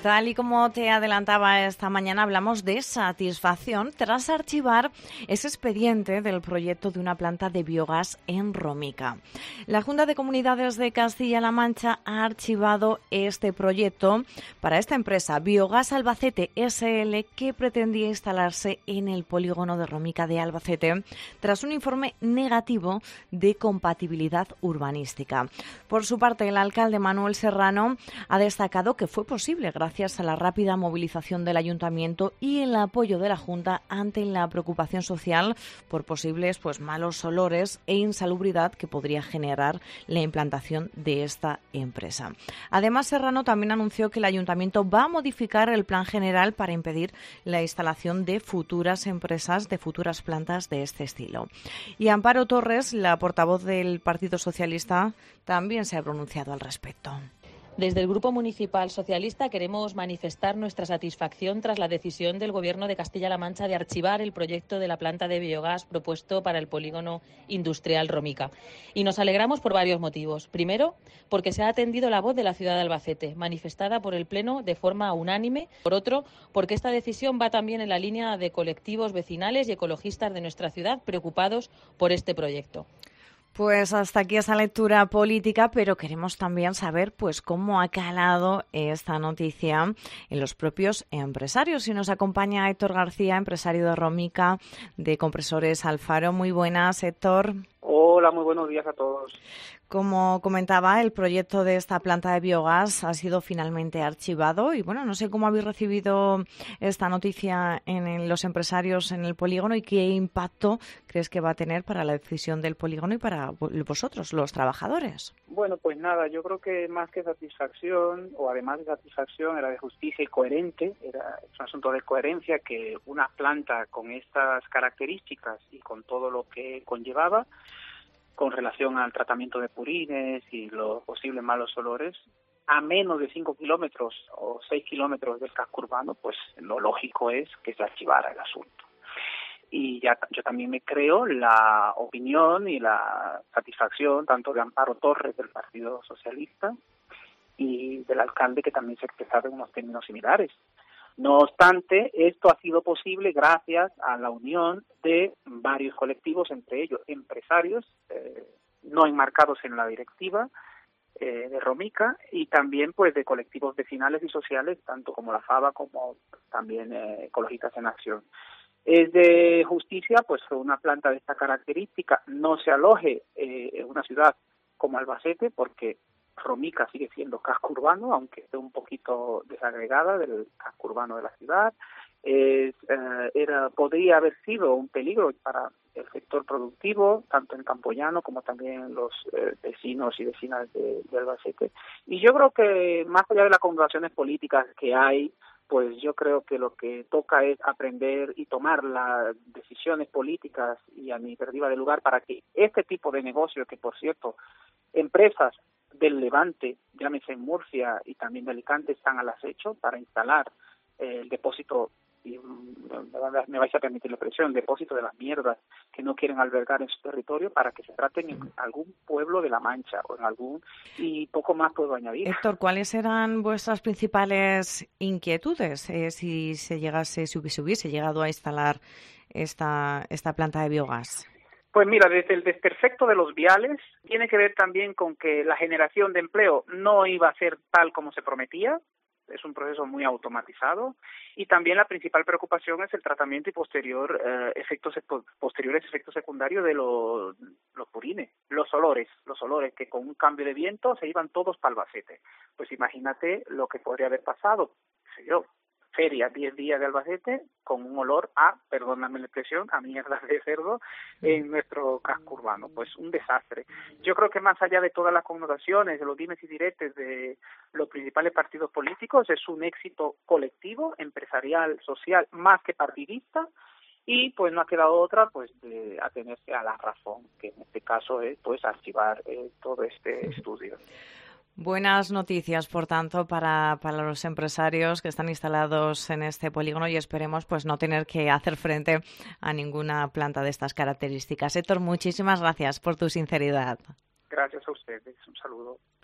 Tal y como te adelantaba esta mañana, hablamos de satisfacción tras archivar ese expediente del proyecto de una planta de biogás en Romica. La Junta de Comunidades de Castilla-La Mancha ha archivado este proyecto para esta empresa, Biogás Albacete SL, que pretendía instalarse en el polígono de Romica de Albacete tras un informe negativo de compatibilidad urbanística. Por su parte, el alcalde Manuel Serrano ha destacado que fue posible gracias a la rápida movilización del Ayuntamiento y el apoyo de la Junta ante la preocupación social por posibles malos olores e insalubridad que podría generar la implantación de esta empresa. Además, Serrano también anunció que el Ayuntamiento va a modificar el plan general para impedir la instalación de futuras empresas, de futuras plantas de este estilo. Y Amparo Torres, la portavoz del Partido Socialista, también se ha pronunciado al respecto. Desde el Grupo Municipal Socialista queremos manifestar nuestra satisfacción tras la decisión del Gobierno de Castilla-La Mancha de archivar el proyecto de la planta de biogás propuesto para el polígono industrial Romica. Y nos alegramos por varios motivos. Primero, porque se ha atendido la voz de la ciudad de Albacete, manifestada por el Pleno de forma unánime. Por otro, porque esta decisión va también en la línea de colectivos vecinales y ecologistas de nuestra ciudad preocupados por este proyecto. Pues hasta aquí esa lectura política, pero queremos también saber cómo ha calado esta noticia en los propios empresarios. Y nos acompaña Héctor García, empresario de Romica, de Compresores Alfaro. Muy buenas, Héctor. Hola, muy buenos días a todos. Como comentaba, el proyecto de esta planta de biogás ha sido finalmente archivado y no sé cómo habéis recibido esta noticia en los empresarios en el polígono y qué impacto crees que va a tener para la decisión del polígono y para vosotros, los trabajadores. Bueno, pues nada, yo creo que más que satisfacción, o además de satisfacción, era de justicia y coherente, es un asunto de coherencia que una planta con estas características y con todo lo que conllevaba, con relación al tratamiento de purines y los posibles malos olores, a menos de 5 kilómetros o 6 kilómetros del casco urbano, pues lo lógico es que se archivara el asunto. Y yo también me creo la opinión y la satisfacción tanto de Amparo Torres del Partido Socialista y del alcalde, que también se expresaba en unos términos similares. No obstante, esto ha sido posible gracias a la unión de varios colectivos, entre ellos empresarios, no enmarcados en la directiva de Romica, y también de colectivos vecinales y sociales, tanto como la FABA como también Ecologistas en Acción. Es de justicia que una planta de esta característica no se aloje en una ciudad como Albacete, porque Romica sigue siendo casco urbano, aunque esté un poquito desagregada del casco urbano de la ciudad. Podría haber sido un peligro para el sector productivo, tanto en Campoyano como también los vecinos y vecinas de Albacete. Y yo creo que más allá de las connotaciones políticas que hay, pues yo creo que lo que toca es aprender y tomar las decisiones políticas y administrativas del lugar para que este tipo de negocio, que por cierto, empresas del Levante, llámese en Murcia y también de Alicante, están al acecho para instalar el depósito, y me vais a permitir la expresión, depósito de las mierdas que no quieren albergar en su territorio, para que se traten en algún pueblo de La Mancha o en algún, y poco más puedo añadir. Héctor, ¿cuáles eran vuestras principales inquietudes si hubiese llegado a instalar esta planta de biogás? Pues mira, desde el desperfecto de los viales, tiene que ver también con que la generación de empleo no iba a ser tal como se prometía, es un proceso muy automatizado, y también la principal preocupación es el tratamiento y posteriores efectos secundarios de los purines, los olores que con un cambio de viento se iban todos para Albacete. Pues imagínate lo que podría haber pasado, feria, 10 días de Albacete, con un olor perdóname la expresión, a mierdas de cerdo en nuestro casco urbano. Pues un desastre. Yo creo que más allá de todas las connotaciones, de los dimes y diretes de los principales partidos políticos, es un éxito colectivo, empresarial, social, más que partidista, y pues no ha quedado otra de atenerse a la razón, que en este caso es archivar todo este estudio. Buenas noticias, por tanto, para los empresarios que están instalados en este polígono, y esperemos no tener que hacer frente a ninguna planta de estas características. Héctor, muchísimas gracias por tu sinceridad. Gracias a ustedes. Un saludo.